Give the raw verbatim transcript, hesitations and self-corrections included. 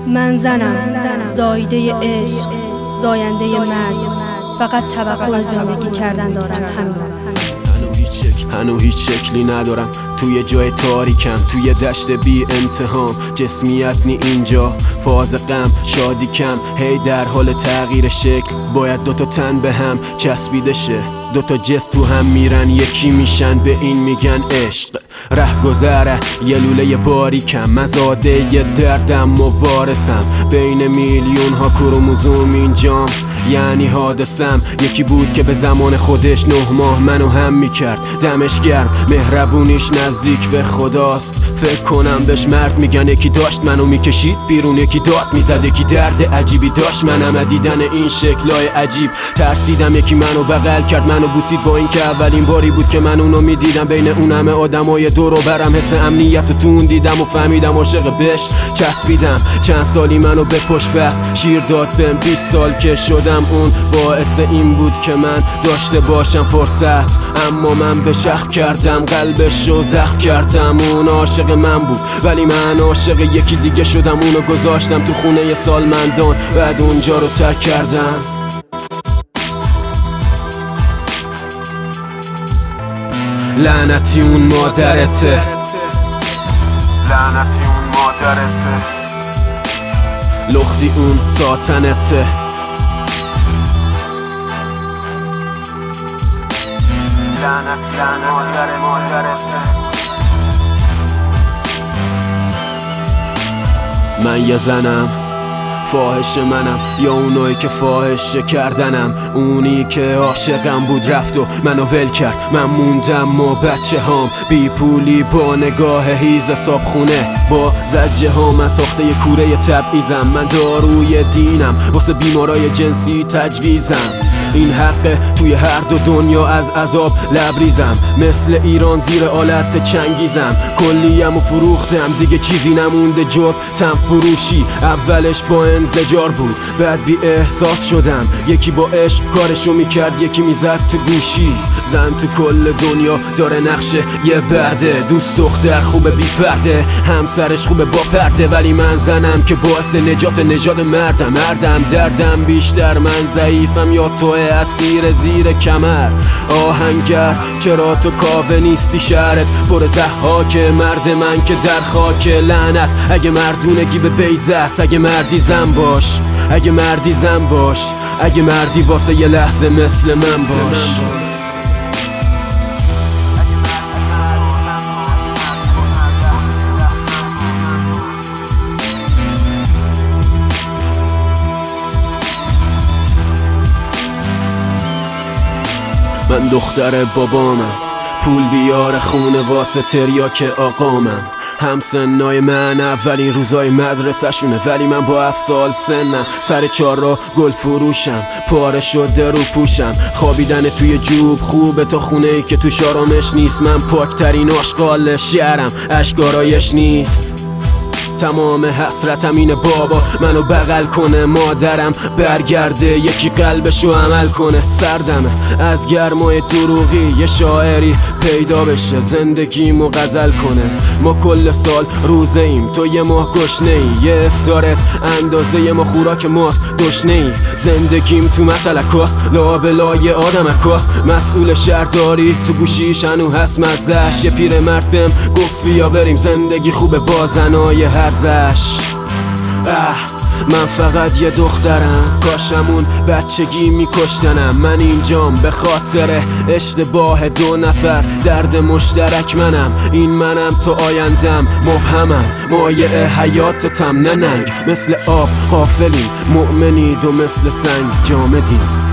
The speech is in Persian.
من زنم زایده عشق، زاینده مرگ، فقط توقع زندگی کردن دارم. همین. هنو هیچ شکلی ندارم، توی جای تاریکم، توی دشت بی انتهام. جسمیت نی اینجا، فاز غم شادی کم، هی در حال تغییر شکل. باید دوتا تن به هم چسبیده شه، دوتا جس تو هم میرن یکی میشن، به این میگن عشق. ره گذره یه لوله باریکم، مزاده یه دردم مبارسم، بین میلیون ها کروموزوم اینجام، یعنی حادثم. یکی بود که به زمان خودش نه ماه منو هم میکرد، دمش گرم، مهربونیش نزدیک به خداست. فکر کنم بهش مرد میگن. یکی داشت منو میکشید بیرون، یکی داد میزد، یکی درد عجیبی داشت. منم از دیدن این شکلای عجیب ترسیدم. یکی منو بغل کرد، منو بوسید، با این که اولین باری بود که من اونو میدیدم. بین اون همه آدمای دور و برم حس امنیت تو اون دیدم و فهمیدم عاشق بهش چسبیدم. چند سالی منو به پشت بست، شیر داد بهم، بیست سال که شدم اون. باعث این بود که من داشته باشم فرصت، اما من به شخ کردم، قلبشو زخم کردم. اون عاشق من بود ولی من عاشق یکی دیگه شدم. اونو گذاشتم تو خونه ی سالمندان، بعد اونجا رو ترک کردم. لعنتی اون مادرته، لعنتی اون مادرته، لختی اون ساتنته. لعنت لعنت مادر مادرته. من یه زنم، فاحش منم، یا اونایی که فاحش کردنم. اونی که عاشقم بود رفت و منو ول کرد، من موندم و بچه هام بی پولی با نگاه هیز صابخونه. با زجه ها من ساخته ی کوره تبعیزم، من داروی دینم، واسه بیمارای جنسی تجویزم. این حقه توی هر دو دنیا از عذاب لبریزم، مثل ایران زیر آلت چنگیزم. کلیم و فروختم، دیگه چیزی نمونده جز تن فروشی. اولش با انزجار بود، بعد بی احساس شدم. یکی با عشق کارشو میکرد، یکی میزد تو گوشی. زن تو کل دنیا داره نقشه یه برده، دوست دختر خوبه بی پرده، همسرش خوبه با پرده. ولی من زنم که باعث نجات نژاد مردم. مردم دردم بیشتر، من ضعیفم یا تو اسیر زیر کمر. آهنگر چرا تو کاوه نیستی؟ شهرت پر ضحاک، مرد من که در خاک. لعنت اگه مردونگی به بیضه است، اگه مردی زن باش، اگه مردی زن باش، اگه مردی واسه یه لحظه مثل من باش. من دختر بابامم، پول بیار خونه واسه تریاک آقامم. همسنای من اولین روزای مدرسه شونه، ولی من با هفت سال سنم، سر چهار را گل فروشم، پاره شده رو پوشم. خوابیدن توی جوب خوبه تا خونه ای که توش آرامش نیست. من پاکترین آشغال شهرم، اشکارایش نیست. تمام حسرتم اینه بابا منو بغل کنه، مادرم برگرده یکی قلبشو عمل کنه. سردمه از گرمای دروغی، یه شاعری پیدا بشه زندگیمو غزل کنه. ما کل سال روزه ایم، تو یه ماه گشنه ای، یه افطارت اندازه یه ماه خوراک ماست دشنه ای. زندگیم تو متلکاست، لابلای آدم اکاست. مسئول شهرداری تو گوشیش هنو هست مزش. یه پیر مرد بهم گفت بیا بریم زندگی خوبه با زنای هرزش. اه من فقط یه دخترم، کاشمون بچگی میکشتنم. من اینجام به خاطر اشتباه دو نفر، درد مشترک منم. این منم تو آیندم، مبهمم، مایه حیاتتم. نه ننگ مثل آب غافلیم، مؤمنید و مثل سنگ جامدیم.